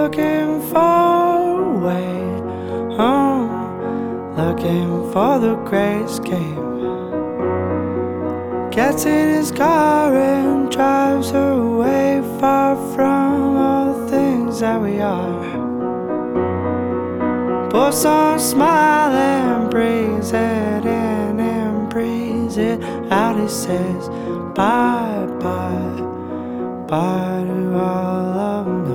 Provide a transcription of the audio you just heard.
looking for a way home, looking for the great escape. Gets in his car and drives away, far from all the things that we are. Puts on a smile and breathes it in and breathes it out. He says bye bye, bye to all of me.